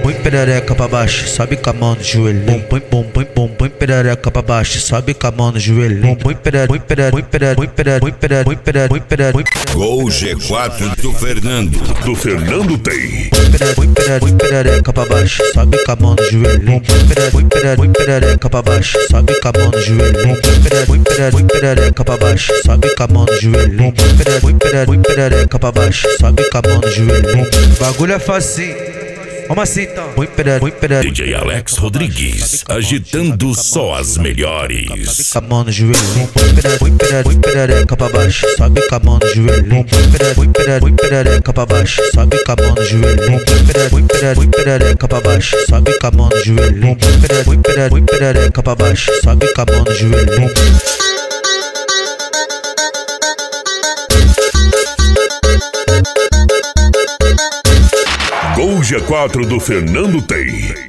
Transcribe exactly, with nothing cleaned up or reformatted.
põe perereca pra baixo, sobe com a mão no joelho. Põe, põe, põe, põe, põe perereca pra baixo, sobe com a mão no joelho. Põe perereca, põe perereca, põe perereca, põe perereca, põe perereca, põe perereca, põe perereca. Gol G quatro do Fernando. Do Fernando tem. Põe perereca, põe perereca pra baixo, sobe com a mão no joelho. Põe perereca, põe perereca, põe perereca pra baixo, sobe com a mão no joelho. Põe perereca, põe perereca, põe perereca pra baixo, sobe com a mão no joelho. Põe perereca, põe perereca, põe perereca pra baixo, sobe com a mão no joelho. Bagulho é facinho. Vamos assim então. Põe perereca, põe perereca. D J Alex Rodrigues, agitando só as melhores. Sobe com a mão no joelho. Põe perereca, põe perereca, põe perereca pra baixo, sobe com a mão no joelho. Põe perereca, põe perereca, põe perereca pra baixo, sobe com a mão no joelho. Põe perereca, põe perereca, põe perereca pra baixo, sobe com a mão no joelho. Põe perereca, põe perereca, põe perereca pra baixo, sobe com a mão no joelho. Gol G quatro do Fernando tem.